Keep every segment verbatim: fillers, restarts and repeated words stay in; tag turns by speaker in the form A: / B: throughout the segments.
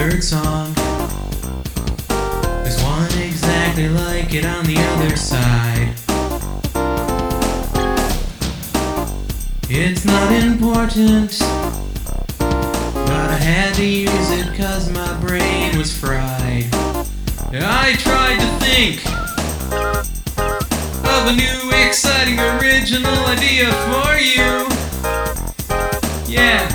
A: third song. There's one exactly like it on the other side. It's not important, but I had to use it cause my brain was fried. I tried to think of a new, exciting, original idea for you. Yeah,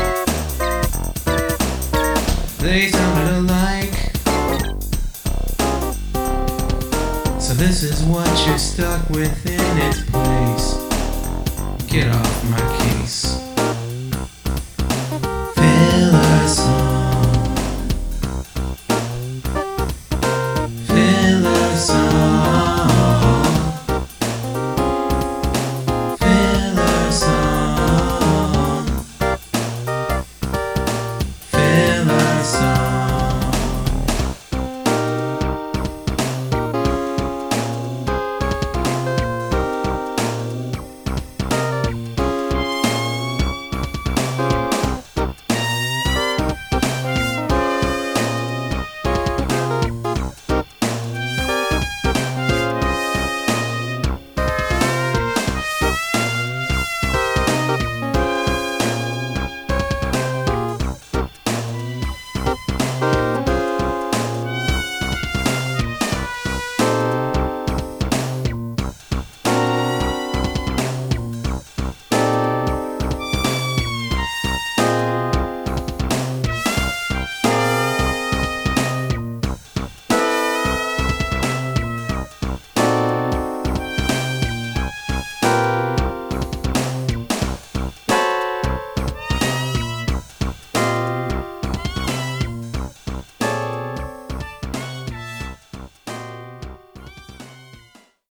A: they sounded alike, so this is what you're stuck with in its place. Get off my case.